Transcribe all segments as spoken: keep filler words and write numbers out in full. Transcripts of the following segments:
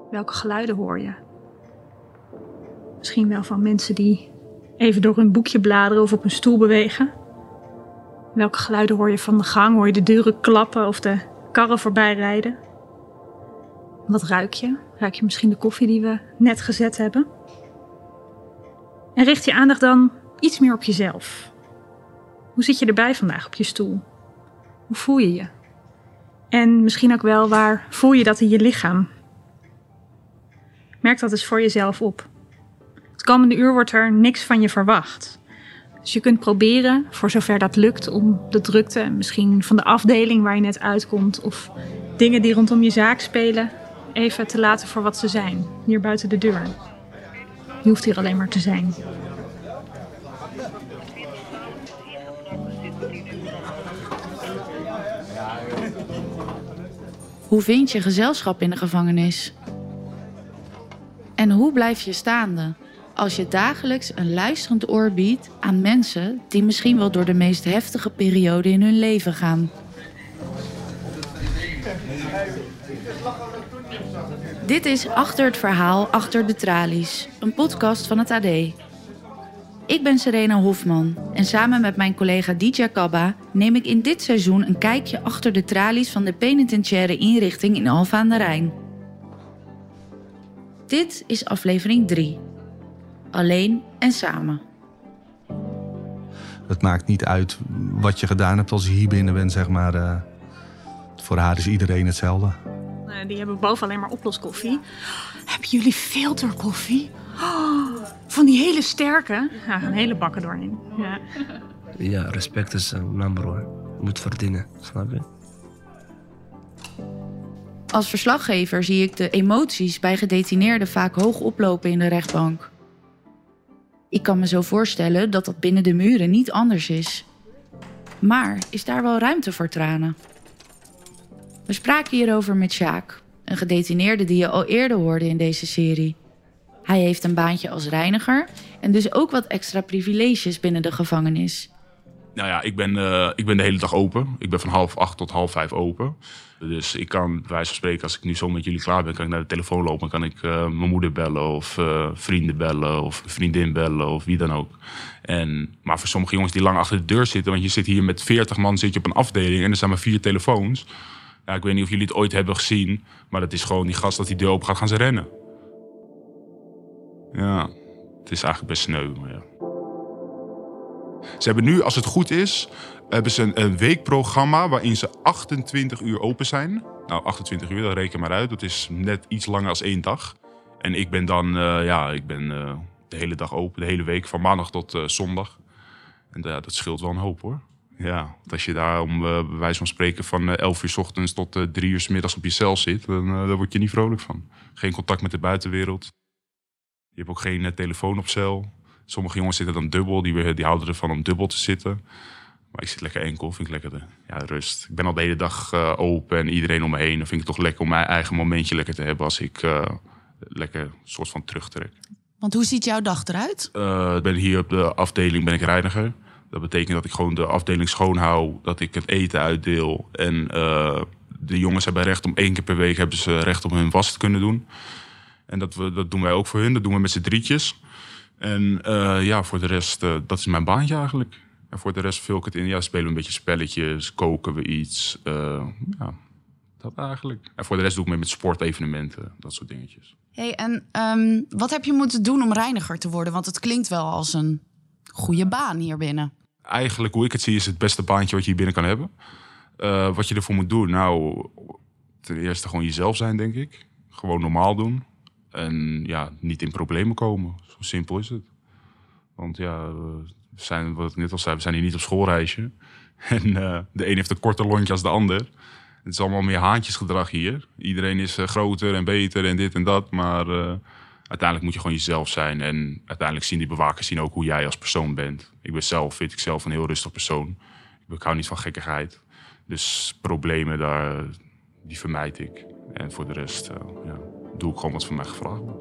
Welke geluiden hoor je? Misschien wel van mensen die even door hun boekje bladeren of op een stoel bewegen. Welke geluiden hoor je van de gang? Hoor je de deuren klappen of de karren voorbij rijden? Wat ruik je? Ruik je misschien de koffie die we net gezet hebben? En richt je aandacht dan iets meer op jezelf. Hoe zit je erbij vandaag op je stoel? Hoe voel je je? En misschien ook wel, waar voel je dat in je lichaam? Merk dat eens voor jezelf op. Het komende uur wordt er niks van je verwacht. Dus je kunt proberen, voor zover dat lukt, om de drukte, misschien van de afdeling waar je net uitkomt, of dingen die rondom je zaak spelen, even te laten voor wat ze zijn, hier buiten de deur. Je hoeft hier alleen maar te zijn. Hoe vind je gezelschap in de gevangenis? En hoe blijf je staande als je dagelijks een luisterend oor biedt aan mensen die misschien wel door de meest heftige periode in hun leven gaan? Dit is Achter het Verhaal, Achter de Tralies, een podcast van het A D. Ik ben Serena Hofman en samen met mijn collega Dija Kabba neem ik in dit seizoen een kijkje achter de tralies van de penitentiaire inrichting in Alphen aan de Rijn. Dit is aflevering drie. Alleen en samen. Het maakt niet uit wat je gedaan hebt als je hier binnen bent, zeg maar. Uh, voor haar is iedereen hetzelfde. Uh, die hebben boven alleen maar oploskoffie. Hebben jullie filterkoffie? Oh, van die hele sterke. Ja, een hele bakken doorheen. Ja, ja, respect is uh, number one. Moet verdienen, snap je? Als verslaggever zie ik de emoties bij gedetineerden vaak hoog oplopen in de rechtbank. Ik kan me zo voorstellen dat dat binnen de muren niet anders is. Maar is daar wel ruimte voor tranen? We spraken hierover met Sjaak, een gedetineerde die je al eerder hoorde in deze serie. Hij heeft een baantje als reiniger en dus ook wat extra privileges binnen de gevangenis. Nou ja, ik ben, uh, ik ben de hele dag open. Ik ben van half acht tot half vijf open. Dus ik kan, bij wijze van spreken, als ik nu zo met jullie klaar ben, kan ik naar de telefoon lopen en kan ik uh, mijn moeder bellen of uh, vrienden bellen of een vriendin bellen of wie dan ook. En, maar voor sommige jongens die lang achter de deur zitten, want je zit hier met veertig man zit je op een afdeling en er zijn maar vier telefoons. Ja, ik weet niet of jullie het ooit hebben gezien, maar dat is gewoon die gast dat die deur open gaat, gaan ze rennen. Ja, het is eigenlijk best sneu, maar ja. Ze hebben nu, als het goed is, hebben ze een, een weekprogramma waarin ze achtentwintig uur open zijn. Nou, achtentwintig uur, dat reken maar uit. Dat is net iets langer als één dag. En ik ben dan, uh, ja, ik ben uh, de hele dag open, de hele week, van maandag tot uh, zondag. En uh, dat scheelt wel een hoop, hoor. Ja, want als je daar om uh, bij wijze van spreken van uh, elf uur 's ochtends tot uh, drie uur 's middags op je cel zit, dan uh, daar word je niet vrolijk van. Geen contact met de buitenwereld. Je hebt ook geen uh, telefoon op cel. Sommige jongens zitten dan dubbel, die, die houden ervan om dubbel te zitten. Maar ik zit lekker enkel, vind ik lekker de ja, rust. Ik ben al de hele dag uh, open en iedereen om me heen. Dan vind ik het toch lekker om mijn eigen momentje lekker te hebben als ik uh, lekker een soort van terugtrek. Want hoe ziet jouw dag eruit? Uh, ik ben hier op de afdeling ben ik reiniger. Dat betekent dat ik gewoon de afdeling schoonhoud, dat ik het eten uitdeel. En uh, de jongens hebben recht om één keer per week hebben ze recht om hun was te kunnen doen. En dat, we, dat doen wij ook voor hun, dat doen we met z'n drietjes. En uh, ja, voor de rest, uh, dat is mijn baantje eigenlijk. En voor de rest vul ik het in. Ja, spelen we een beetje spelletjes, koken we iets. Uh, ja, dat eigenlijk. En voor de rest doe ik mee met sportevenementen, dat soort dingetjes. Hey, en um, wat heb je moeten doen om reiniger te worden? Want het klinkt wel als een goede baan hier binnen. Eigenlijk, hoe ik het zie, is het beste baantje wat je hier binnen kan hebben. Uh, wat je ervoor moet doen? Nou, ten eerste gewoon jezelf zijn, denk ik. Gewoon normaal doen. En ja, niet in problemen komen. Zo simpel is het. Want ja, we zijn, wat ik net al zei, we zijn hier niet op schoolreisje. En uh, de een heeft een korter lontje als de ander. Het is allemaal meer haantjesgedrag hier. Iedereen is uh, groter en beter en dit en dat. Maar uh, uiteindelijk moet je gewoon jezelf zijn. En uiteindelijk zien die bewakers zien ook hoe jij als persoon bent. Ik ben zelf, vind ik zelf een heel rustig persoon. Ik hou niet van gekkigheid. Dus problemen, daar, die vermijd ik. En voor de rest, uh, ja, doe ik gewoon wat van mij gevraagd wordt.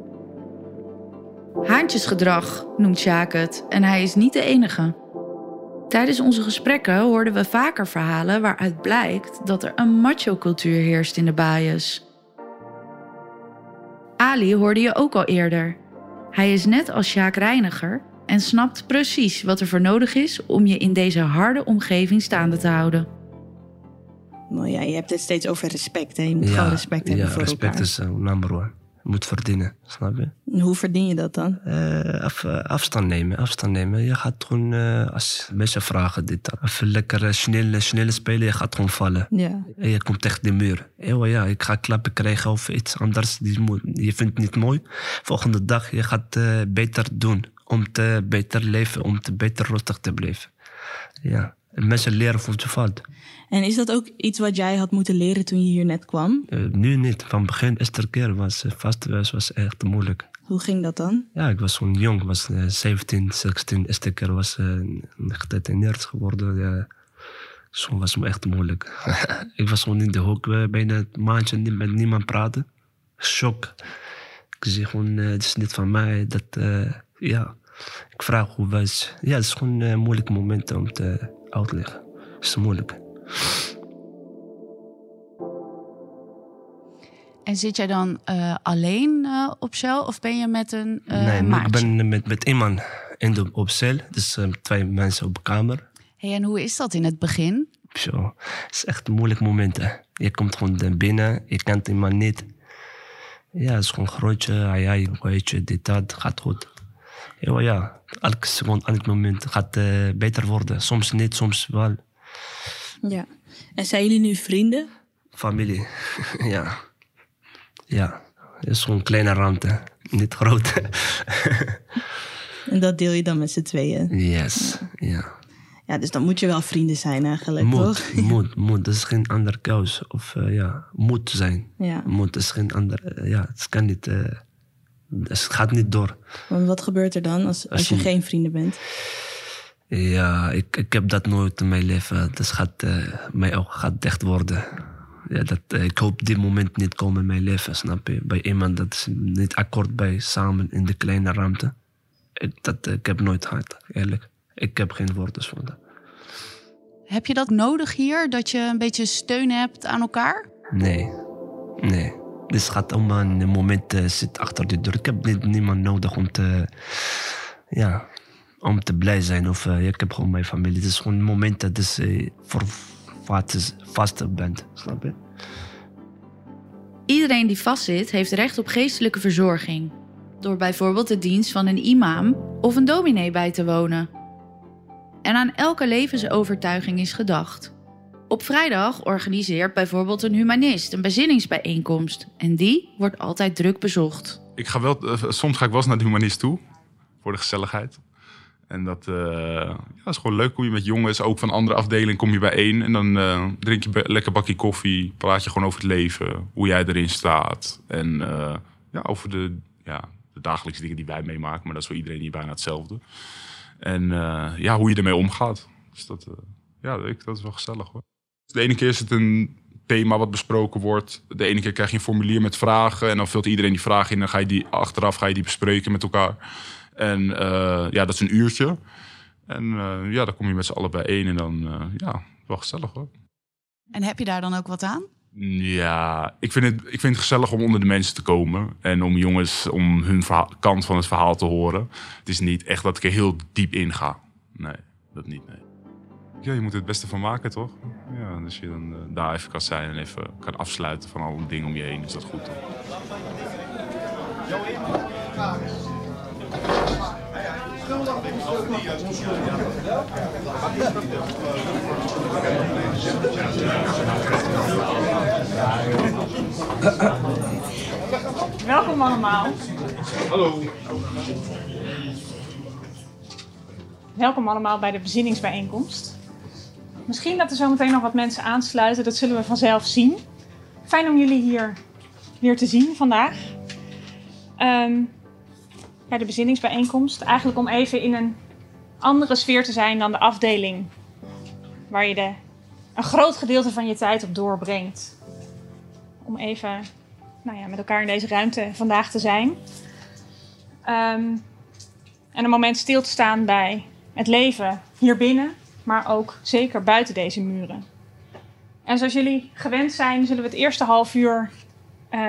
Haantjesgedrag noemt Sjaak het en hij is niet de enige. Tijdens onze gesprekken hoorden we vaker verhalen waaruit blijkt dat er een macho-cultuur heerst in de baaiers. Ali hoorde je ook al eerder. Hij is net als Sjaak reiniger en snapt precies wat er voor nodig is om je in deze harde omgeving staande te houden. Maar ja, je hebt het steeds over respect. Hè? Je moet gewoon respect hebben ja, voor respect elkaar. is uh, number one. Je moet verdienen, snap je? En hoe verdien je dat dan? Uh, af, uh, afstand nemen, afstand nemen. Je gaat gewoon, uh, als mensen vragen dit, dat. Even lekker uh, snel, snel spelen, je gaat gewoon vallen. Ja. En je komt tegen de muur. Eeuw, ja, ik ga klappen krijgen of iets anders. Die moet, je vindt het niet mooi. Volgende dag, je gaat uh, beter doen. Om te beter leven, om te beter rustig te blijven. Ja, en mensen leren voor je valt. En is dat ook iets wat jij had moeten leren toen je hier net kwam? Uh, nu niet. Van begin, eerste keer was uh, vastwijs was echt moeilijk. Hoe ging dat dan? Ja, ik was zo'n jong, was uh, zeventien, zestien. Eerste keer was uh, gedetineerd geworden. Ja. Zo was het echt moeilijk. Ik was gewoon in de hoek, uh, bijna een maandje niet met niemand praten. Shock. Ik zie gewoon, uh, het is niet van mij. Dat, uh, ja, ik vraag hoe was. Ja, het is gewoon een uh, moeilijk moment om te uitleggen. Het is moeilijk. En zit jij dan uh, alleen uh, op cel of ben je met een uh, Nee, maatje? ik ben met, met iemand in de, op cel. Dus uh, twee mensen op de kamer. Hey, en hoe is dat in het begin? Zo, het is echt een moeilijk moment. Hè. Je komt gewoon binnen, je kent iemand niet. Ja, het is gewoon grootje, hij, hij, weet je, dit, dat, gaat goed. Ja, ja, elke seconde, elk moment gaat uh, beter worden. Soms niet, soms wel. Ja. En zijn jullie nu vrienden? Familie, ja. Ja, het is gewoon een kleine ruimte, niet groot. En dat deel je dan met z'n tweeën? Yes, ja. Ja, dus dan moet je wel vrienden zijn eigenlijk, Moet, toch? moet, moet. Dat is geen andere keuze. Of uh, ja, moet zijn. Ja. Moet, dat is geen andere... Uh, ja, het kan niet... Uh, het gaat niet door. Want wat gebeurt er dan als, als je Als- geen vrienden bent? Ja, ik, ik heb dat nooit in mijn leven. Dat gaat, uh, mijn ogen gaat dicht worden. Ja, dat, uh, ik hoop dit moment niet komen in mijn leven, snap je? Bij iemand dat is niet akkoord bij, samen in de kleine ruimte. Ik, dat, uh, ik heb nooit gehad, eerlijk. Ik heb geen woorden voor dat. Heb je dat nodig hier, dat je een beetje steun hebt aan elkaar? Nee, nee. Dus het gaat om een moment uh, zit achter de deur. Ik heb niet, niemand nodig om te, ja, om te blij zijn. Of uh, ik heb gewoon mijn familie. Het is gewoon een moment dat is uh, voor vast, vast bent, snap je? Iedereen die vastzit heeft recht op geestelijke verzorging. Door bijvoorbeeld de dienst van een imam of een dominee bij te wonen. En aan elke levensovertuiging is gedacht. Op vrijdag organiseert bijvoorbeeld een humanist een bezinningsbijeenkomst. En die wordt altijd druk bezocht. Ik ga wel, uh, soms ga ik wel eens naar de humanist toe. Voor de gezelligheid. En dat uh, ja, is gewoon leuk. Kom je met jongens, ook van andere afdelingen, kom je bijeen. En dan uh, drink je be- lekker bakje koffie. Praat je gewoon over het leven. Hoe jij erin staat. En uh, ja, over de, ja, de dagelijkse dingen die wij meemaken. Maar dat is voor iedereen hier bijna hetzelfde. En uh, ja, hoe je ermee omgaat. Dus dat, uh, ja, ik, dat is wel gezellig hoor. De ene keer is het een thema wat besproken wordt. De ene keer krijg je een formulier met vragen. En dan vult iedereen die vragen in. En dan ga je die achteraf ga je die bespreken met elkaar. En uh, ja, dat is een uurtje. En uh, ja, dan kom je met z'n allen bijeen. En dan, uh, ja, wel gezellig hoor. En heb je daar dan ook wat aan? Ja, ik vind, het, ik vind het gezellig om onder de mensen te komen. En om jongens, om hun verhaal, kant van het verhaal te horen. Het is niet echt dat ik er heel diep in ga. Nee, dat niet, nee. Ja, je moet er het beste van maken, toch? Ja, dus je dan uh, daar even kan zijn en even kan afsluiten van alle dingen om je heen. Is dat goed, toch? Welkom allemaal. Hallo. Welkom allemaal bij de bezinningsbijeenkomst. Misschien dat er zometeen nog wat mensen aansluiten, dat zullen we vanzelf zien. Fijn om jullie hier weer te zien vandaag. Um, ja, de bezinningsbijeenkomst. Eigenlijk om even in een andere sfeer te zijn dan de afdeling waar je de, een groot gedeelte van je tijd op doorbrengt. Om even nou ja, met elkaar in deze ruimte vandaag te zijn. Um, en een moment stil te staan bij het leven hier binnen, maar ook zeker buiten deze muren. En zoals jullie gewend zijn, zullen we het eerste half uur um,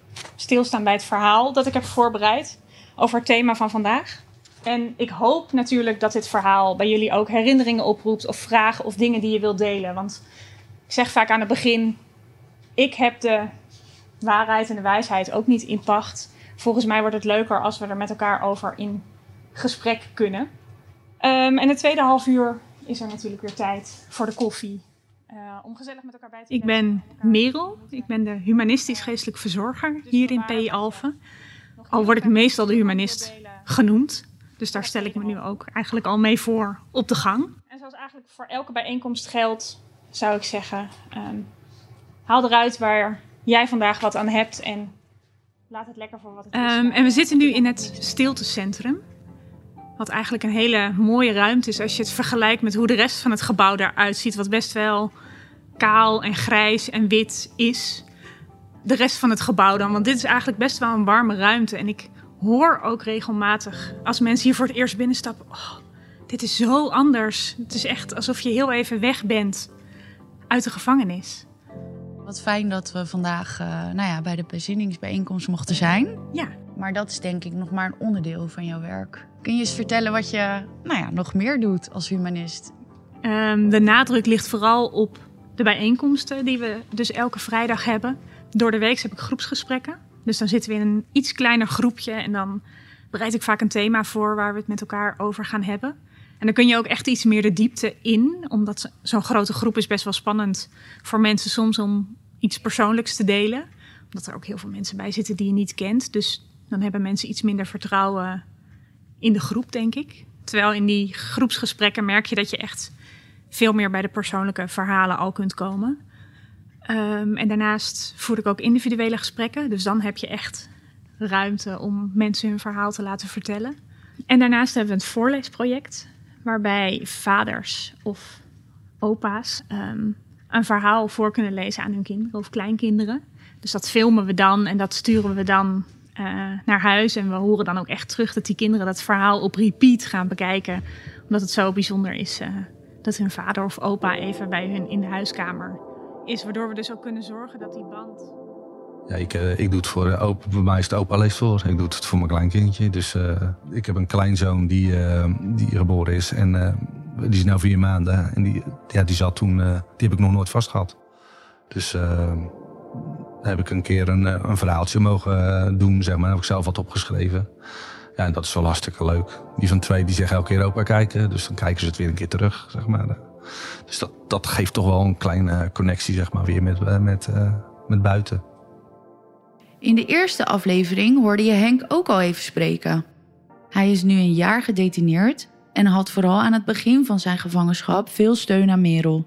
stilstaan bij het verhaal dat ik heb voorbereid over het thema van vandaag. En ik hoop natuurlijk dat dit verhaal bij jullie ook herinneringen oproept of vragen of dingen die je wilt delen. Want ik zeg vaak aan het begin, ik heb de waarheid en de wijsheid ook niet in pacht. Volgens mij wordt het leuker als we er met elkaar over in gesprek kunnen. Um, en het tweede half uur is er natuurlijk weer tijd voor de koffie. Uh, om gezellig met elkaar bij te Ik ben Merel. Ik ben de humanistisch-geestelijk verzorger hier in P I Alphen. Al word ik meestal de humanist genoemd. Dus daar stel ik me nu ook eigenlijk al mee voor op de gang. En zoals eigenlijk voor elke bijeenkomst geldt, zou ik zeggen, um, haal eruit waar jij vandaag wat aan hebt en laat het lekker voor wat het is. Um, en we zitten nu in het stiltecentrum. Wat eigenlijk een hele mooie ruimte is als je het vergelijkt met hoe de rest van het gebouw eruit ziet. Wat best wel kaal en grijs en wit is. De rest van het gebouw dan. Want dit is eigenlijk best wel een warme ruimte. En ik hoor ook regelmatig als mensen hier voor het eerst binnenstappen. Oh, dit is zo anders. Het is echt alsof je heel even weg bent uit de gevangenis. Wat fijn dat we vandaag uh, nou ja, bij de bezinningsbijeenkomst mochten zijn. Ja. Maar dat is denk ik nog maar een onderdeel van jouw werk. Kun je eens vertellen wat je nou ja, nog meer doet als humanist? Um, de nadruk ligt vooral op de bijeenkomsten die we dus elke vrijdag hebben. Door de week heb ik groepsgesprekken. Dus dan zitten we in een iets kleiner groepje en dan bereid ik vaak een thema voor waar we het met elkaar over gaan hebben. En dan kun je ook echt iets meer de diepte in, omdat zo'n grote groep is best wel spannend voor mensen soms om iets persoonlijks te delen. Omdat er ook heel veel mensen bij zitten die je niet kent. Dus dan hebben mensen iets minder vertrouwen in de groep, denk ik. Terwijl in die groepsgesprekken merk je dat je echt veel meer bij de persoonlijke verhalen al kunt komen. Um, en daarnaast voer ik ook individuele gesprekken. Dus dan heb je echt ruimte om mensen hun verhaal te laten vertellen. En daarnaast hebben we een voorleesproject waarbij vaders of opa's um, een verhaal voor kunnen lezen aan hun kinderen of kleinkinderen. Dus dat filmen we dan en dat sturen we dan uh, naar huis. En we horen dan ook echt terug dat die kinderen dat verhaal op repeat gaan bekijken. Omdat het zo bijzonder is uh, dat hun vader of opa even bij hun in de huiskamer is. Waardoor we dus ook kunnen zorgen dat die band... Ja, ik, uh, ik doe het voor uh, opa. Bij mij is het opa leest voor. Ik doe het voor mijn kleinkindje. Dus uh, ik heb een kleinzoon die, uh, die geboren is. En uh, die is nu vier maanden. En die, ja, die zat toen... Uh, die heb ik nog nooit vast gehad. Dus uh, heb ik een keer een, een verhaaltje mogen doen, zeg maar. Daar heb ik zelf wat opgeschreven. Ja, en dat is wel hartstikke leuk. Die van twee die zeggen elke keer opa kijken. Dus dan kijken ze het weer een keer terug, zeg maar. Dus dat, dat geeft toch wel een kleine connectie, zeg maar, weer met, met, uh, met buiten. In de eerste aflevering hoorde je Henk ook al even spreken. Hij is nu een jaar gedetineerd en had vooral aan het begin van zijn gevangenschap veel steun aan Merel.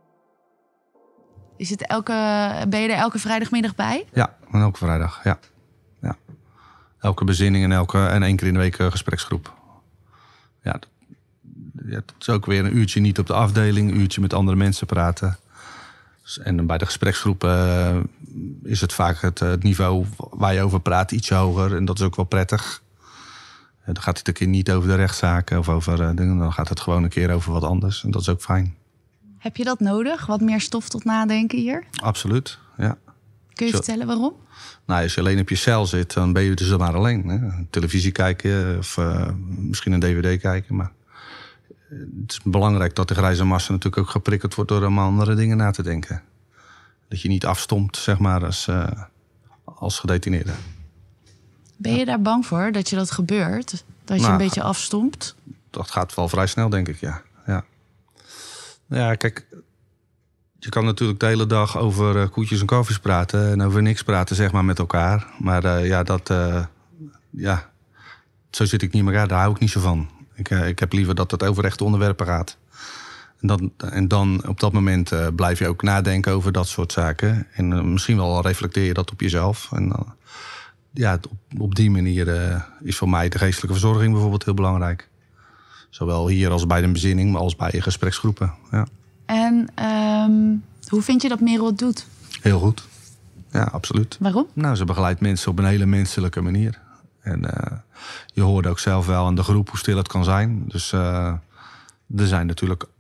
Is het elke, ben je er elke vrijdagmiddag bij? Ja, elke vrijdag, ja. ja. Elke bezinning en, elke, en één keer in de week uh, gespreksgroep. Ja, dat, ja, dat is ook weer een uurtje niet op de afdeling, een uurtje met andere mensen praten. En bij de gespreksgroep uh, is het vaak het, het niveau waar je over praat iets hoger. En dat is ook wel prettig. Uh, dan gaat het een keer niet over de rechtszaken of over uh, dingen. Dan gaat het gewoon een keer over wat anders. En dat is ook fijn. Heb je dat nodig? Wat meer stof tot nadenken hier? Absoluut, ja. Kun je Zo, vertellen waarom? Nou, als je alleen op je cel zit, dan ben je dus maar alleen. Hè? Televisie kijken of uh, misschien een dvd kijken. Maar het is belangrijk dat de grijze massa natuurlijk ook geprikkeld wordt door om andere dingen na te denken. Dat je niet afstomt, zeg maar, als, uh, als gedetineerde. Ben je daar bang voor dat je dat gebeurt? Dat je nou, een beetje afstompt? Dat gaat wel vrij snel, denk ik, ja. Ja, ja kijk, je kan natuurlijk de hele dag over uh, koetjes en kalfjes praten en over niks praten, zeg maar, met elkaar. Maar uh, ja, dat, uh, ja, zo zit ik niet in elkaar, daar hou ik niet zo van. Ik, uh, ik heb liever dat het over echte onderwerpen gaat. En dan, en dan op dat moment uh, blijf je ook nadenken over dat soort zaken. En uh, misschien wel reflecteer je dat op jezelf. En uh, ja, op, op die manier uh, is voor mij de geestelijke verzorging bijvoorbeeld heel belangrijk. Zowel hier als bij de bezinning, maar als bij gespreksgroepen. Ja. En um, hoe vind je dat Merel het doet? Heel goed. Ja, absoluut. Waarom? Nou, ze begeleidt mensen op een hele menselijke manier. En uh, je hoorde ook zelf wel aan de groep hoe stil het kan zijn. Dus uh, er zijn natuurlijk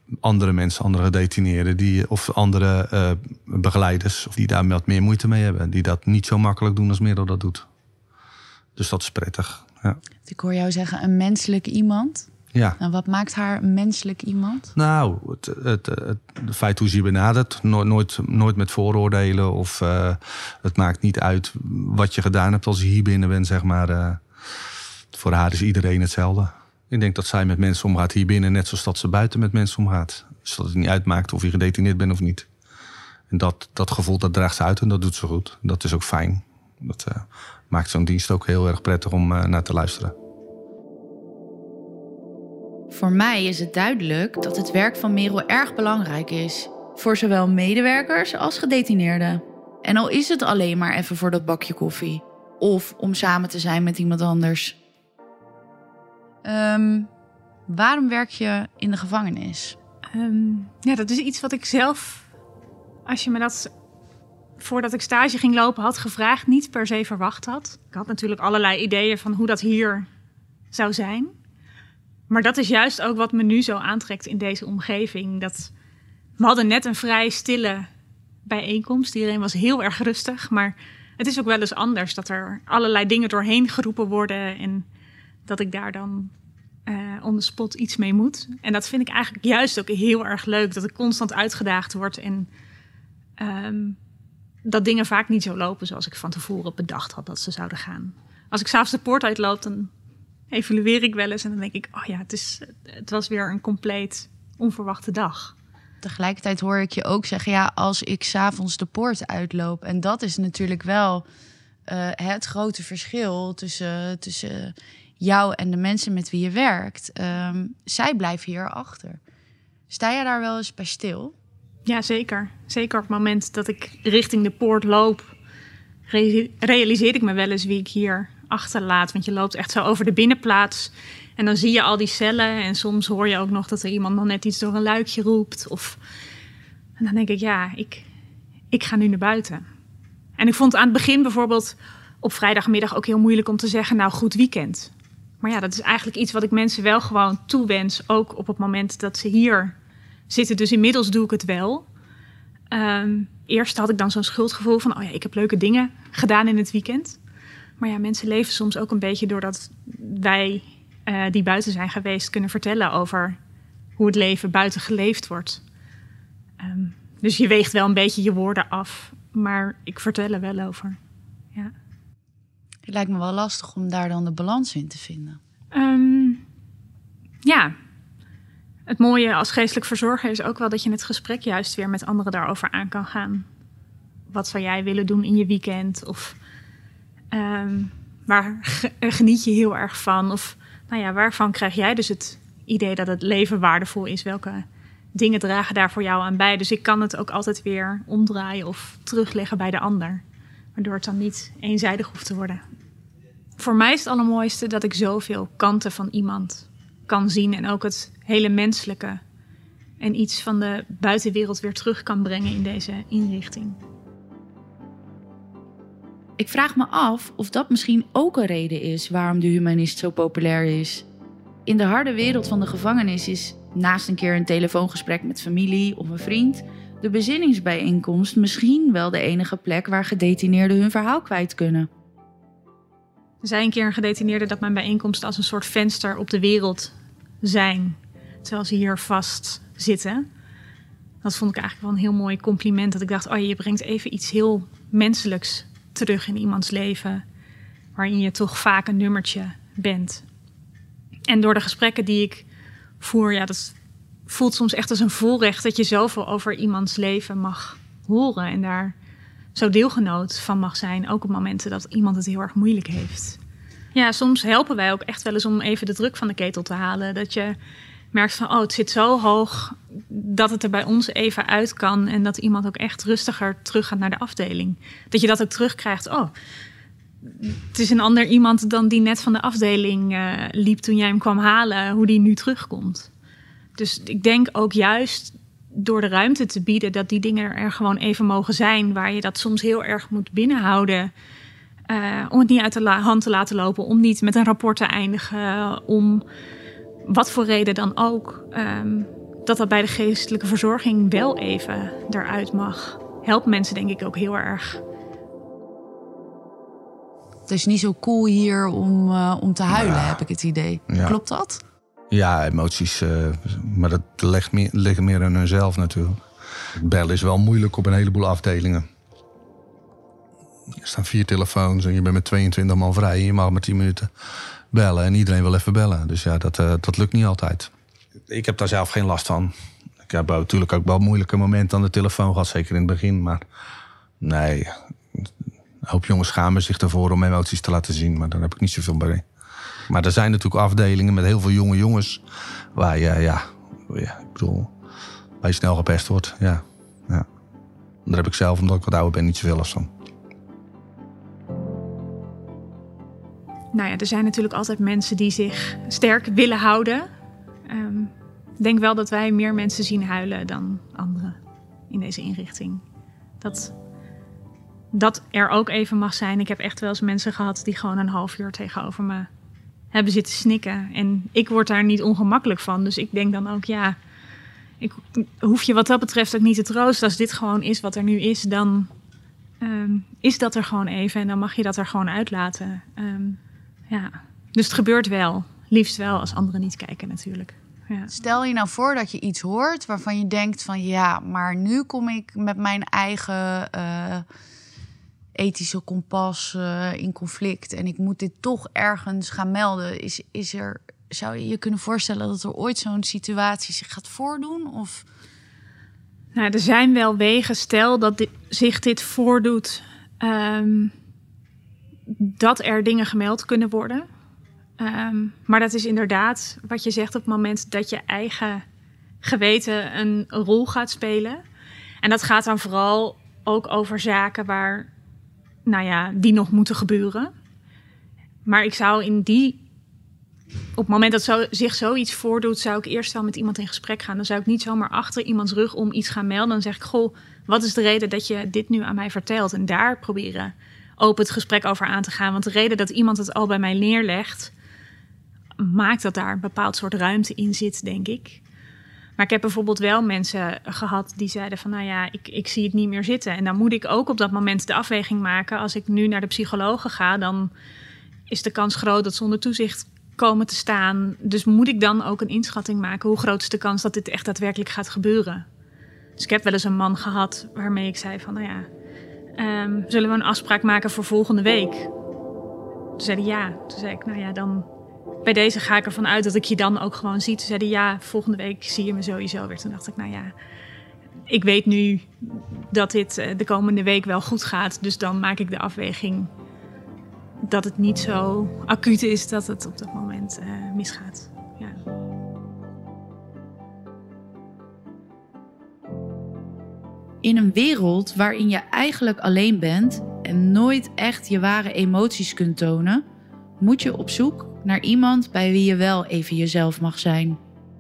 andere mensen, andere gedetineerden... Die, of andere uh, begeleiders die daar wat meer moeite mee hebben. Die dat niet zo makkelijk doen als Merel dat doet. Dus dat is prettig. Ja. Ik hoor jou zeggen, een menselijk iemand. Ja. En wat maakt haar een menselijk iemand? Nou, het, het, het, het feit hoe ze je benadert. No, nooit, nooit met vooroordelen. Of uh, het maakt niet uit wat je gedaan hebt als je hier binnen bent, zeg maar. Uh, voor haar is iedereen hetzelfde. Ik denk dat zij met mensen omgaat hier binnen... net zoals dat ze buiten met mensen omgaat. Dus dat het niet uitmaakt of je gedetineerd bent of niet. En dat, dat gevoel, dat draagt ze uit en dat doet ze goed. Dat is ook fijn. Dat uh, maakt zo'n dienst ook heel erg prettig om uh, naar te luisteren. Voor mij is het duidelijk dat het werk van Merel erg belangrijk is. Voor zowel medewerkers als gedetineerden. En al is het alleen maar even voor dat bakje koffie. Of om samen te zijn met iemand anders. Um, waarom werk je in de gevangenis? Um, ja, dat is iets wat ik zelf, als je me dat voordat ik stage ging lopen had gevraagd, niet per se verwacht had. Ik had natuurlijk allerlei ideeën van hoe dat hier zou zijn. Maar dat is juist ook wat me nu zo aantrekt in deze omgeving. Dat, we hadden net een vrij stille bijeenkomst. Iedereen was heel erg rustig. Maar het is ook wel eens anders dat er allerlei dingen doorheen geroepen worden. En dat ik daar dan uh, on the spot iets mee moet. En dat vind ik eigenlijk juist ook heel erg leuk. Dat ik constant uitgedaagd word. En um, dat dingen vaak niet zo lopen zoals ik van tevoren bedacht had dat ze zouden gaan. Als ik 's avonds de poort uitloop, dan evalueer ik wel eens. En dan denk ik, oh ja, het, is, het was weer een compleet onverwachte dag. Tegelijkertijd hoor ik je ook zeggen, ja, als ik 's avonds de poort uitloop. En dat is natuurlijk wel uh, het grote verschil tussen, tussen jou en de mensen met wie je werkt. Um, zij blijven hier achter. Sta je daar wel eens bij stil? Ja, zeker. Zeker op het moment dat ik richting de poort loop, re- realiseer ik me wel eens wie ik hier achterlaat. Want je loopt echt zo over de binnenplaats en dan zie je al die cellen. En soms hoor je ook nog dat er iemand nog net iets door een luikje roept. Of... En dan denk ik, ja, ik, ik ga nu naar buiten. En ik vond aan het begin bijvoorbeeld op vrijdagmiddag ook heel moeilijk om te zeggen, nou, goed weekend. Maar ja, dat is eigenlijk iets wat ik mensen wel gewoon toewens, ook op het moment dat ze hier zitten. Dus inmiddels doe ik het wel. Um, eerst had ik dan zo'n schuldgevoel van, oh ja, ik heb leuke dingen gedaan in het weekend. Maar ja, mensen leven soms ook een beetje doordat wij uh, die buiten zijn geweest kunnen vertellen over hoe het leven buiten geleefd wordt. Um, dus je weegt wel een beetje je woorden af, maar ik vertel er wel over. Ja. Het lijkt me wel lastig om daar dan de balans in te vinden. Um, ja, het mooie als geestelijk verzorger is ook wel dat je het gesprek juist weer met anderen daarover aan kan gaan. Wat zou jij willen doen in je weekend? Of um, waar geniet je heel erg van? Of nou ja, waarvan krijg jij dus het idee dat het leven waardevol is? Welke dingen dragen daar voor jou aan bij? Dus ik kan het ook altijd weer omdraaien of terugleggen bij de ander. Waardoor het dan niet eenzijdig hoeft te worden. Voor mij is het allermooiste dat ik zoveel kanten van iemand kan zien. En ook het hele menselijke. En iets van de buitenwereld weer terug kan brengen in deze inrichting. Ik vraag me af of dat misschien ook een reden is waarom de humanist zo populair is. In de harde wereld van de gevangenis is naast een keer een telefoongesprek met familie of een vriend de bezinningsbijeenkomst misschien wel de enige plek waar gedetineerden hun verhaal kwijt kunnen. Er zei een keer een gedetineerde dat mijn bijeenkomsten als een soort venster op de wereld zijn, terwijl ze hier vast zitten. Dat vond ik eigenlijk wel een heel mooi compliment. Dat ik dacht, oh, je brengt even iets heel menselijks terug in iemands leven, waarin je toch vaak een nummertje bent. En door de gesprekken die ik voer, ja, dat voelt soms echt als een voorrecht dat je zoveel over iemands leven mag horen en daar zo deelgenoot van mag zijn, ook op momenten dat iemand het heel erg moeilijk heeft. Ja, soms helpen wij ook echt wel eens om even de druk van de ketel te halen. Dat je merkt van, oh, het zit zo hoog dat het er bij ons even uit kan en dat iemand ook echt rustiger terug gaat naar de afdeling. Dat je dat ook terugkrijgt. Oh, het is een ander iemand dan die net van de afdeling uh, liep toen jij hem kwam halen, hoe die nu terugkomt. Dus ik denk ook juist door de ruimte te bieden dat die dingen er gewoon even mogen zijn, waar je dat soms heel erg moet binnenhouden, uh, om het niet uit de la- hand te laten lopen, om niet met een rapport te eindigen, om wat voor reden dan ook. Um, dat dat bij de geestelijke verzorging wel even eruit mag. Helpt mensen denk ik ook heel erg. Het is niet zo cool hier om, uh, om te huilen, Ja. heb ik het idee. Ja. Klopt dat? Ja, emoties. Uh, maar dat ligt meer, ligt meer aan hunzelf natuurlijk. Bellen is wel moeilijk op een heleboel afdelingen. Er staan vier telefoons en je bent met tweeëntwintig man vrij. En je mag maar tien minuten bellen en iedereen wil even bellen. Dus ja, dat, uh, dat lukt niet altijd. Ik heb daar zelf geen last van. Ik heb natuurlijk ook wel moeilijke momenten aan de telefoon gehad. Zeker in het begin. Maar nee, een hoop jongens schamen zich ervoor om emoties te laten zien. Maar daar heb ik niet zoveel bij. Maar er zijn natuurlijk afdelingen met heel veel jonge jongens. Waar je, ja, ja ik bedoel, waar je snel gepest wordt. Ja, ja. Daar heb ik zelf, omdat ik wat ouder ben, niet zoveel last van. Nou ja, er zijn natuurlijk altijd mensen die zich sterk willen houden. Um, ik denk wel dat wij meer mensen zien huilen dan anderen in deze inrichting. Dat, dat er ook even mag zijn. Ik heb echt wel eens mensen gehad die gewoon een half uur tegenover me hebben zitten snikken. En ik word daar niet ongemakkelijk van. Dus ik denk dan ook, ja, ik hoef je wat dat betreft ook niet te troosten. Als dit gewoon is wat er nu is, dan um, is dat er gewoon even. En dan mag je dat er gewoon uitlaten. Um, ja. Dus het gebeurt wel. Liefst wel als anderen niet kijken natuurlijk. Ja. Stel je nou voor dat je iets hoort waarvan je denkt van ja, maar nu kom ik met mijn eigen uh, ethische kompas uh, in conflict en ik moet dit toch ergens gaan melden. Is, is er, zou je je kunnen voorstellen dat er ooit zo'n situatie zich gaat voordoen? Of? Nou, er zijn wel wegen. Stel dat dit, zich dit voordoet, um, dat er dingen gemeld kunnen worden. Um, maar dat is inderdaad wat je zegt op het moment dat je eigen geweten een rol gaat spelen. En dat gaat dan vooral ook over zaken waar, nou ja, die nog moeten gebeuren. Maar ik zou in die, op het moment dat zo, zich zoiets voordoet, zou ik eerst wel met iemand in gesprek gaan. Dan zou ik niet zomaar achter iemands rug om iets gaan melden. Dan zeg ik, goh, wat is de reden dat je dit nu aan mij vertelt? En daar proberen open het gesprek over aan te gaan. Want de reden dat iemand het al bij mij neerlegt, maakt dat daar een bepaald soort ruimte in zit, denk ik. Maar ik heb bijvoorbeeld wel mensen gehad die zeiden van, nou ja, ik, ik zie het niet meer zitten. En dan moet ik ook op dat moment de afweging maken. Als ik nu naar de psycholoog ga, dan is de kans groot dat ze onder toezicht komen te staan. Dus moet ik dan ook een inschatting maken? Hoe groot is de kans dat dit echt daadwerkelijk gaat gebeuren? Dus ik heb wel eens een man gehad waarmee ik zei van, nou ja, um, zullen we een afspraak maken voor volgende week? Toen zei hij ja. Toen zei ik, nou ja, dan bij deze ga ik ervan uit dat ik je dan ook gewoon zie. Toen zei hij ja, volgende week zie je me sowieso weer. Toen dacht ik, nou ja, ik weet nu dat dit de komende week wel goed gaat. Dus dan maak ik de afweging dat het niet zo acuut is dat het op dat moment uh, misgaat. Ja. In een wereld waarin je eigenlijk alleen bent en nooit echt je ware emoties kunt tonen, moet je op zoek naar iemand bij wie je wel even jezelf mag zijn.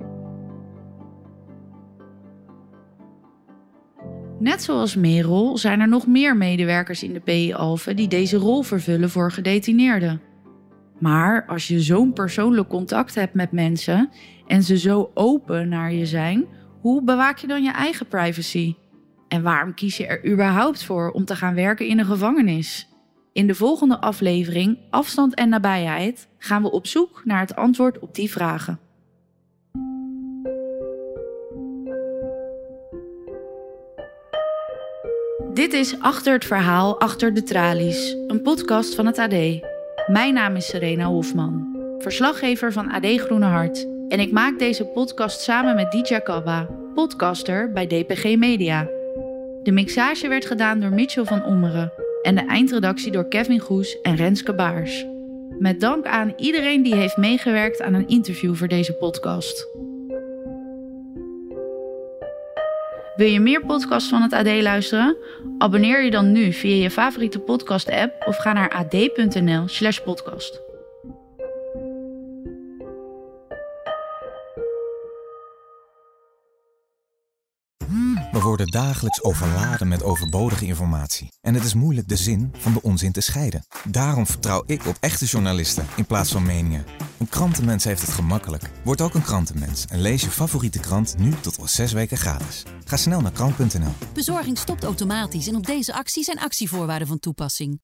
Net zoals Merel zijn er nog meer medewerkers in de P I Alphen die deze rol vervullen voor gedetineerden. Maar als je zo'n persoonlijk contact hebt met mensen en ze zo open naar je zijn, hoe bewaak je dan je eigen privacy? En waarom kies je er überhaupt voor om te gaan werken in een gevangenis? In de volgende aflevering Afstand en Nabijheid gaan we op zoek naar het antwoord op die vragen. Dit is Achter het Verhaal, Achter de Tralies, een podcast van het A D. Mijn naam is Serena Hofman, verslaggever van A D Groene Hart. En ik maak deze podcast samen met Dija Kabba, podcaster bij D P G Media. De mixage werd gedaan door Mitchell van Ommeren en de eindredactie door Kevin Goes en Renske Baars. Met dank aan iedereen die heeft meegewerkt aan een interview voor deze podcast. Wil je meer podcasts van het A D luisteren? Abonneer je dan nu via je favoriete podcast-app of ga naar ad.nl slash podcast. We worden dagelijks overladen met overbodige informatie. En het is moeilijk de zin van de onzin te scheiden. Daarom vertrouw ik op echte journalisten in plaats van meningen. Een krantenmens heeft het gemakkelijk. Word ook een krantenmens en lees je favoriete krant nu tot wel zes weken gratis. Ga snel naar krant punt n l. Bezorging stopt automatisch en op deze actie zijn actievoorwaarden van toepassing.